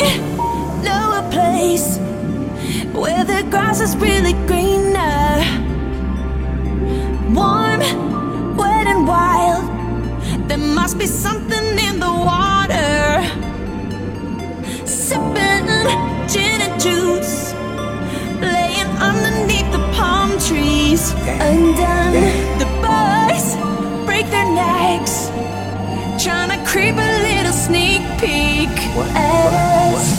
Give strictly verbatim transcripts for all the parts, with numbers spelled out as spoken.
know a place where the grass is really greener. Warm, wet and wild. There must be something in the water. Sipping gin and juice, laying underneath the palm trees. Undone, the boys break their necks, trying to creep a little sneak peek at us.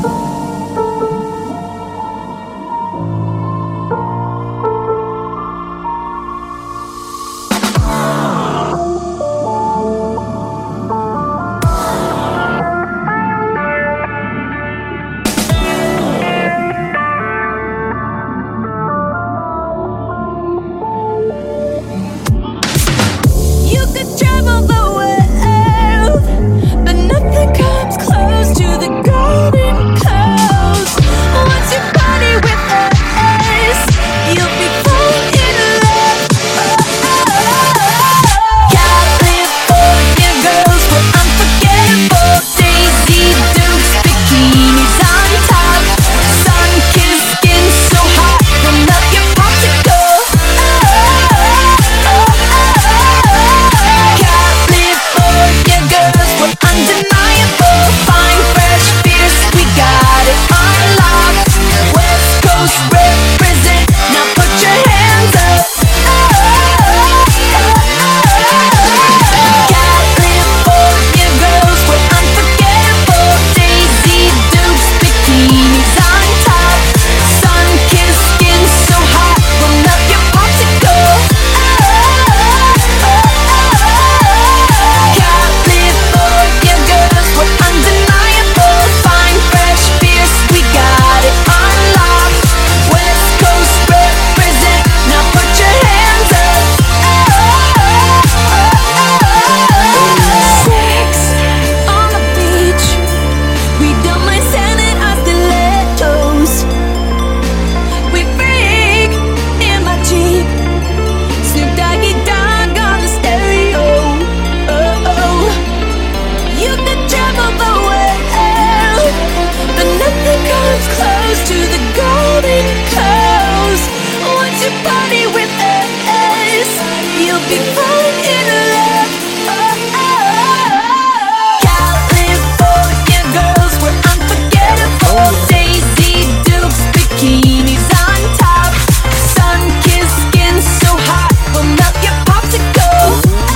You could travel the world, but nothing comes close to the golden clothes. Once you party with us, you'll be falling in love. California girls were unforgettable. Daisy Dukes, bikinis on top, sun-kissed skin so hot, will melt your popsicle. California girls were undeniable. Fine, fresh, fierce, we got it unlocked. West Coast represent, now put your hands up. California girls were unforgettable. Daisy Dukes, bikinis on top, sun-kissed skin so hot, will melt your popsicle. California girls were undeniable. Fine, fresh, fierce, we got it unlocked. West Coast represent, now put your hands up. Sex on the beach, we don't mind standing our stilettos. We freak in my Jeep, Snoop Doggy Dogg on the stereo. Oh, oh. You could travel the world, but nothing comes close to the golden clothes. Once you party with us, you'll be falling in love. Oh, oh. California girls were unforgettable. Daisy Dukes, bikinis on top, sun-kissed skin so hot, will melt your popsicle.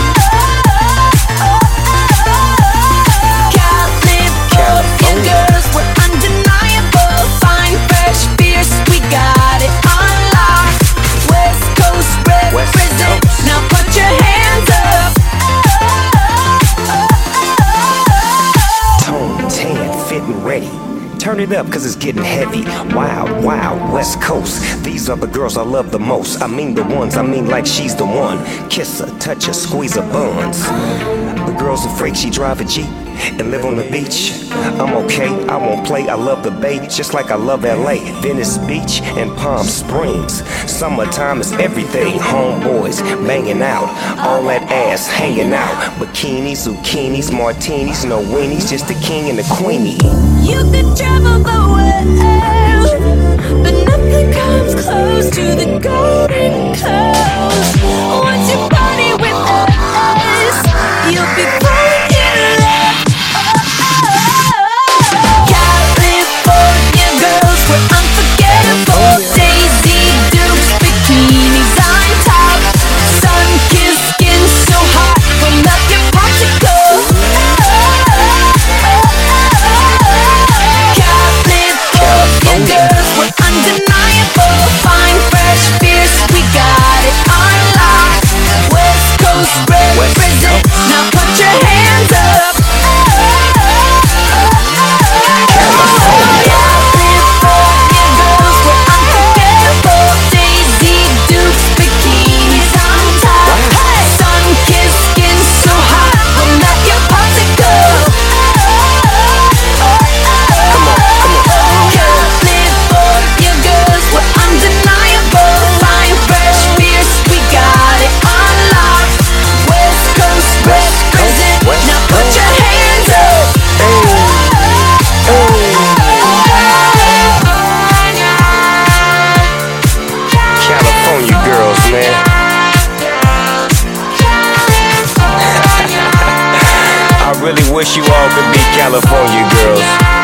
California girls were undeniable. Fine, fresh, fierce, we got it unlocked. West Coast represent, now put your hands up. Tone tan, fit and ready. Turn it up cause it's getting heavy. Wild, wild, West Coast. These are the girls I love the most. I mean the ones, I mean like she's the one. Kiss her, touch her, squeeze her buns. The girl's a freak, she drive a Jeep and live on the beach. I'm okay, I won't play, I love the bay, just like I love L A, Venice Beach and Palm Springs. Summertime is everything, homeboys banging out, all that ass hanging out. Bikinis, zucchinis, martinis, no weenies, just the king and the queenie. You could travel the world, but nothing comes close to the golden clothes. Once you party with us, you'll be falling in love. California girls were unforgettable. Daisy Dukes, bikinis on top, sun-kissed skin so hot, will melt your popsicle. California girls were undeniable. Fine, fresh, fierce, we got it unlocked. West Coast represent, now put your hands man. I really wish you all could be California girls.